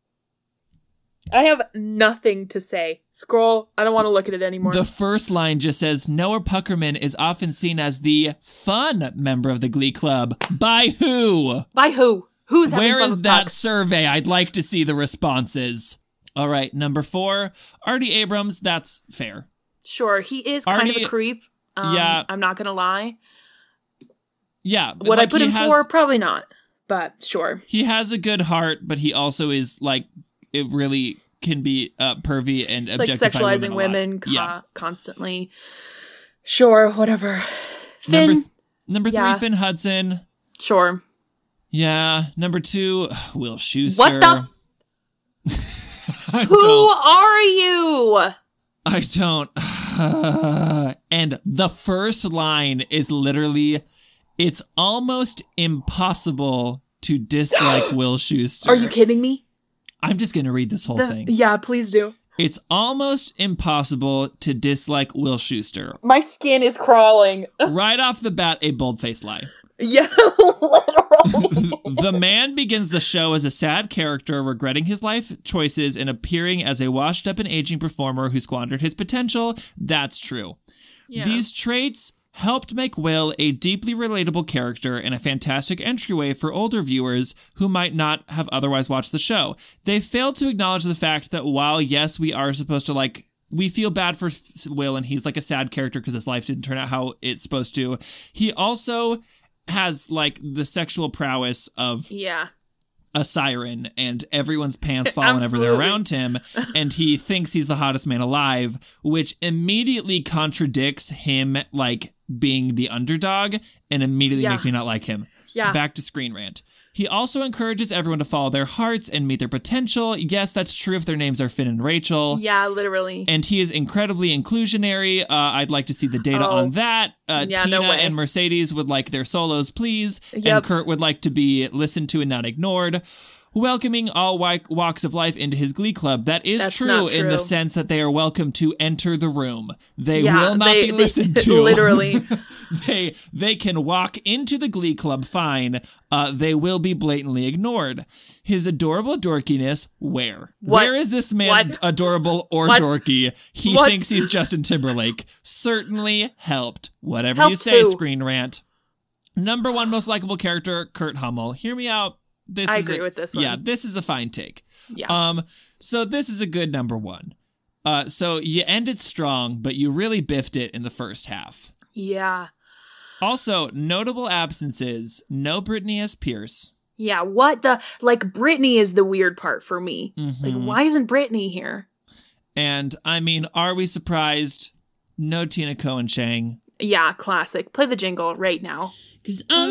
[SPEAKER 5] I have nothing to say. Scroll. I don't want to look at it anymore.
[SPEAKER 4] The first line just says, Noah Puckerman is often seen as the fun member of the Glee Club. By who?
[SPEAKER 5] By who? Who's having
[SPEAKER 4] Where
[SPEAKER 5] fun
[SPEAKER 4] is
[SPEAKER 5] with
[SPEAKER 4] that
[SPEAKER 5] Pucks?
[SPEAKER 4] survey? I'd like to see the responses. All right, number 4, Artie Abrams. That's fair.
[SPEAKER 5] Sure, he is kind of a creep.
[SPEAKER 4] Yeah.
[SPEAKER 5] I'm not going to lie.
[SPEAKER 4] Yeah.
[SPEAKER 5] Would I put him for? Probably not. But sure.
[SPEAKER 4] He has a good heart, but he also is it really can be pervy and objectifying
[SPEAKER 5] sexualizing
[SPEAKER 4] women
[SPEAKER 5] constantly. Sure, whatever. Finn.
[SPEAKER 4] Number 3, Finn Hudson.
[SPEAKER 5] Sure.
[SPEAKER 4] Yeah. Number 2, Will Schuester.
[SPEAKER 5] What the? Who are you?
[SPEAKER 4] I don't. And the first line is literally, it's almost impossible to dislike Will Schuester.
[SPEAKER 5] Are you kidding me?
[SPEAKER 4] I'm just going to read this whole thing.
[SPEAKER 5] Yeah, please do.
[SPEAKER 4] It's almost impossible to dislike Will Schuester.
[SPEAKER 5] My skin is crawling.
[SPEAKER 4] Right off the bat, a bold-faced lie.
[SPEAKER 5] Yeah, literally.
[SPEAKER 4] The man begins the show as a sad character, regretting his life choices and appearing as a washed-up and aging performer who squandered his potential. That's true. Yeah. These traits helped make Will a deeply relatable character and a fantastic entryway for older viewers who might not have otherwise watched the show. They failed to acknowledge the fact that while, yes, we are supposed to, we feel bad for Will and he's a sad character because his life didn't turn out how it's supposed to, he also has, the sexual prowess of a siren, and everyone's pants fall whenever they're around him, and he thinks he's the hottest man alive, which immediately contradicts him, being the underdog, and immediately makes me not like him.
[SPEAKER 5] Yeah.
[SPEAKER 4] Back to Screen Rant. He also encourages everyone to follow their hearts and meet their potential. Yes, that's true if their names are Finn and Rachel.
[SPEAKER 5] Yeah, literally.
[SPEAKER 4] And he is incredibly inclusionary. I'd like to see the data on that. Tina and Mercedes would like their solos, please. Yep. And Kurt would like to be listened to and not ignored. Welcoming all walks of life into his Glee Club. That's true in the sense that they are welcome to enter the room. They will not be listened to.
[SPEAKER 5] Literally.
[SPEAKER 4] They can walk into the Glee Club fine. They will be blatantly ignored. His adorable dorkiness, where?
[SPEAKER 5] What?
[SPEAKER 4] Where is this man adorable or dorky? He thinks he's Justin Timberlake. Certainly helped. Whatever you say, Screen Rant. Number 1 most likable character, Kurt Hummel. Hear me out.
[SPEAKER 5] I agree with this one.
[SPEAKER 4] Yeah, this is a fine take.
[SPEAKER 5] Yeah.
[SPEAKER 4] So this is a good number 1. So you ended strong, but you really biffed it in the first half.
[SPEAKER 5] Yeah.
[SPEAKER 4] Also, notable absences. No Brittany S. Pierce.
[SPEAKER 5] Yeah, what the... Brittany is the weird part for me.
[SPEAKER 4] Mm-hmm.
[SPEAKER 5] Why isn't Brittany here?
[SPEAKER 4] And, I mean, are we surprised? No Tina Cohen-Chang.
[SPEAKER 5] Yeah, classic. Play the jingle right now.
[SPEAKER 12] 'Cause I'm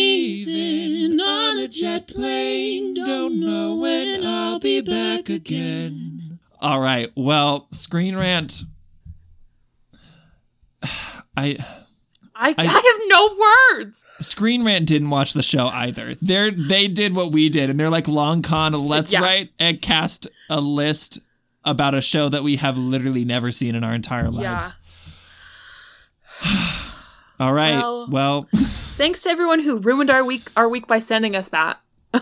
[SPEAKER 12] leaving on a jet plane. Don't know when I'll be back again.
[SPEAKER 4] All right. Well, Screen Rant.
[SPEAKER 5] I have no words.
[SPEAKER 4] Screen Rant didn't watch the show either. They did what we did, and they're like, long con, let's write and cast a list about a show that we have literally never seen in our entire lives. Yeah. All right. Well,
[SPEAKER 5] thanks to everyone who ruined our week by sending us that.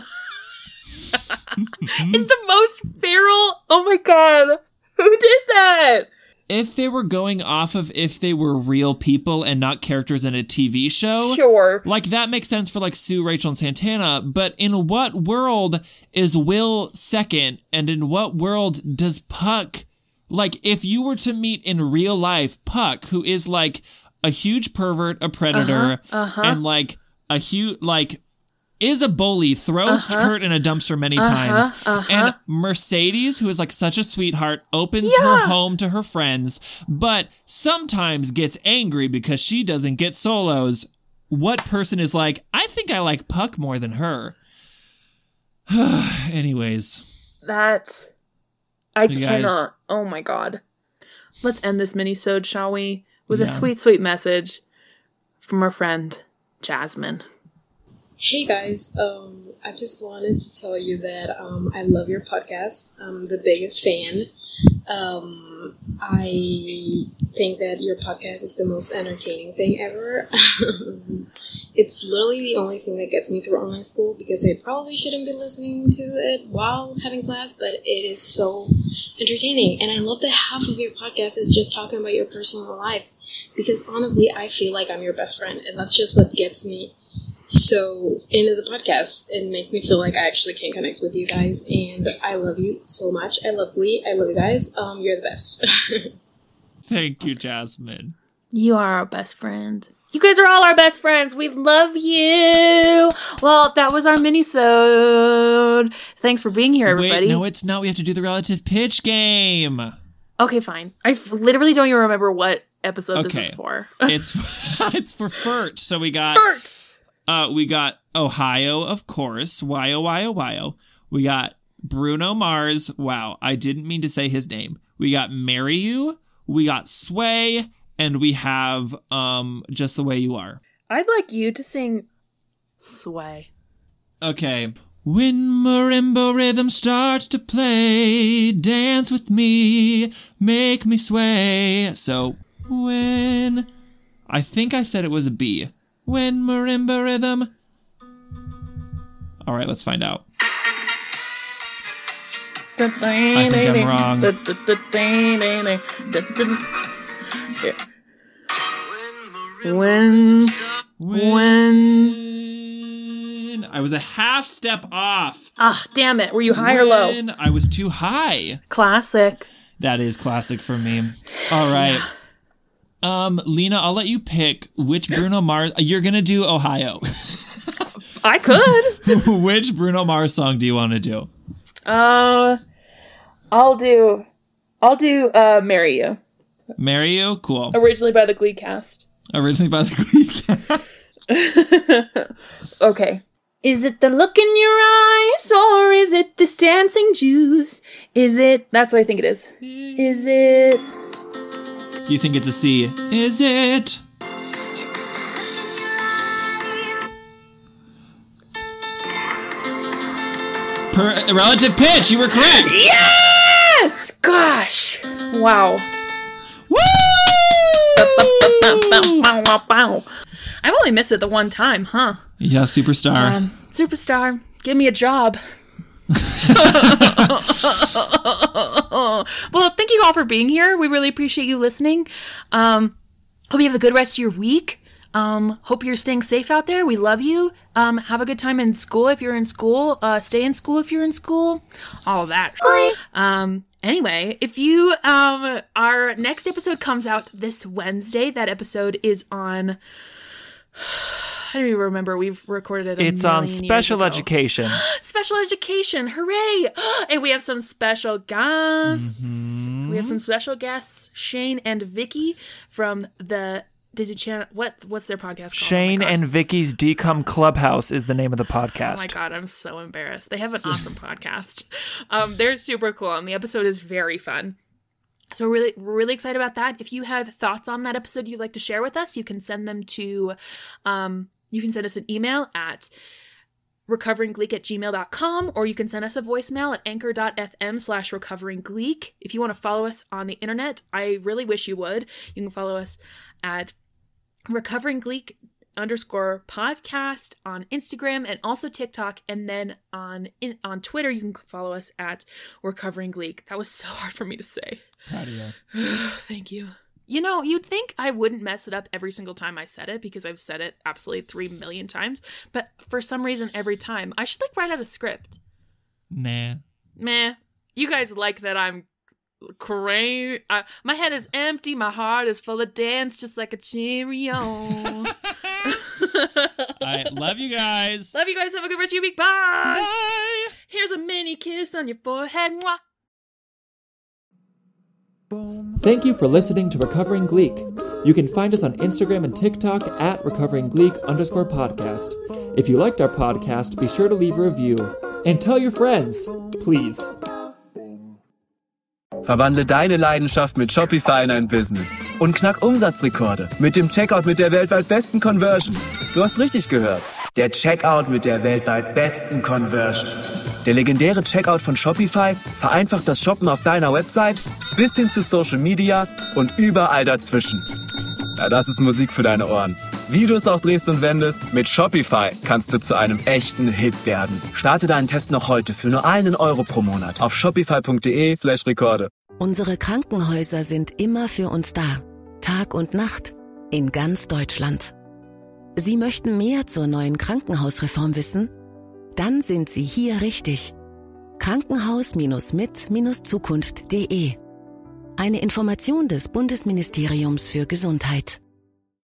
[SPEAKER 5] It's the most feral. Oh my God. Who did that?
[SPEAKER 4] If they were going off of if they were real people and not characters in a TV show,
[SPEAKER 5] sure,
[SPEAKER 4] like that makes sense for like Sue, Rachel, and Santana. But in what world is Will second? And in what world does Puck, like if you were to meet in real life Puck, who is like a huge pervert, a predator, and like a huge, like is a bully, throws Kurt in a dumpster many times, and Mercedes, who is like such a sweetheart, opens her home to her friends, but sometimes gets angry because she doesn't get solos. What person is like, I think I like Puck more than her? Anyways.
[SPEAKER 5] That, I cannot. Oh my God. Let's end this mini-sode, shall we? With a sweet, sweet message from our friend, Jasmine.
[SPEAKER 13] Hey guys, I just wanted to tell you that I love your podcast. I'm the biggest fan. I think that your podcast is the most entertaining thing ever. It's literally the only thing that gets me through online school because I probably shouldn't be listening to it while having class, but it is so entertaining. And I love that half of your podcast is just talking about your personal lives because honestly, I feel like I'm your best friend, and that's just what gets me so into the podcast and make me feel like I actually can connect with you guys, and I love you so much. I love Glee. I love you guys. You're the best.
[SPEAKER 4] Thank you, Jasmine.
[SPEAKER 5] You are our best friend. You guys are all our best friends. We love you. Well, that was our mini-sode. Thanks for being here, everybody.
[SPEAKER 4] Wait, no, it's not. We have to do the relative pitch game.
[SPEAKER 5] Okay, fine. I literally don't even remember what episode this is for.
[SPEAKER 4] It's for FERT. So we got...
[SPEAKER 5] FERT!
[SPEAKER 4] We got Ohio, of course. Wyo. We got Bruno Mars. Wow, I didn't mean to say his name. We got Marry You. We got Sway. And we have Just the Way You Are.
[SPEAKER 5] I'd like you to sing Sway.
[SPEAKER 4] Okay. When marimba rhythm starts to play, dance with me, make me sway. So, when... I think I said it was a B. When marimba rhythm... All right, let's find out. I think I'm wrong. When I was a half step off.
[SPEAKER 5] Ah, damn it. Were you high or low?
[SPEAKER 4] I was too high.
[SPEAKER 5] Classic.
[SPEAKER 4] That is classic for me. All right. Lena, I'll let you pick which Bruno Mars. You're going to do Ohio.
[SPEAKER 5] I could.
[SPEAKER 4] Which Bruno Mars song do you want to do?
[SPEAKER 5] I'll do Marry You.
[SPEAKER 4] Marry You? Cool.
[SPEAKER 5] Originally by the Glee cast. Okay. Is it the look in your eyes, or is it this dancing juice? Is it... That's what I think it is. Is it...
[SPEAKER 4] You think it's a C. Is it? Relative pitch, you were correct.
[SPEAKER 5] Yes! Gosh. Wow.
[SPEAKER 4] Woo!
[SPEAKER 5] I've only missed it the one time, huh?
[SPEAKER 4] Yeah, superstar.
[SPEAKER 5] Superstar. Give me a job. Well, thank you all for being here. We really appreciate you listening. Hope you have a good rest of your week. Hope you're staying safe out there. We love you. Have a good time in school if you're in school. Stay in school if you're in school. All that. Anyway, if you our next episode comes out this Wednesday. That episode is on... I don't even remember. We've recorded it
[SPEAKER 7] It's on special education.
[SPEAKER 5] Special education. Hooray. And we have some special guests. Mm-hmm. We have some special guests, Shane and Vicky from the Disney Channel. What's their podcast called?
[SPEAKER 7] Shane and Vicky's Decom Clubhouse is the name of the podcast.
[SPEAKER 5] Oh my God, I'm so embarrassed. They have an awesome podcast. They're super cool, and the episode is very fun. So we're really excited about that. If you have thoughts on that episode you'd like to share with us, you can send them to, you can send us an email at recoveringgleek@gmail.com, or you can send us a voicemail at anchor.fm/recoveringgleek. If you want to follow us on the internet, I really wish you would. You can follow us at recoveringgleek_podcast on Instagram and also TikTok, and then on Twitter you can follow us at recoveringgleek. That was so hard for me to say.
[SPEAKER 7] Proud of you.
[SPEAKER 5] Thank you. You know, you'd think I wouldn't mess it up every single time I said it, because I've said it absolutely 3 million times, but for some reason every time I should write out a script.
[SPEAKER 7] Nah.
[SPEAKER 5] Meh. You guys like that I'm crazy. My head is empty, my heart is full of dance, just like a Cheerio.
[SPEAKER 4] I love you guys.
[SPEAKER 5] Love you guys. Have a good rest of your week. Bye. Bye. Here's a mini kiss on your forehead. Mwah.
[SPEAKER 7] Thank you for listening to Recovering Gleek. You can find us on Instagram and TikTok at recoveringgleek_podcast. If you liked our podcast, be sure to leave a review. And tell your friends, please.
[SPEAKER 14] Verwandle deine Leidenschaft mit Shopify in ein Business. Und knack Umsatzrekorde mit dem Checkout mit der weltweit besten Conversion. Du hast richtig gehört. Der Checkout mit der weltweit besten Conversion. Der legendäre Checkout von Shopify vereinfacht das Shoppen auf deiner Website bis hin zu Social Media und überall dazwischen. Ja, das ist Musik für deine Ohren. Wie du es auch drehst und wendest, mit Shopify kannst du zu einem echten Hit werden. Starte deinen Test noch heute für nur €1 pro Monat auf shopify.de/Rekorde.
[SPEAKER 3] Unsere Krankenhäuser sind immer für uns da. Tag und Nacht. In ganz Deutschland. Sie möchten mehr zur neuen Krankenhausreform wissen? Dann sind Sie hier richtig. Krankenhaus-mit-zukunft.de. Eine Information des Bundesministeriums für Gesundheit.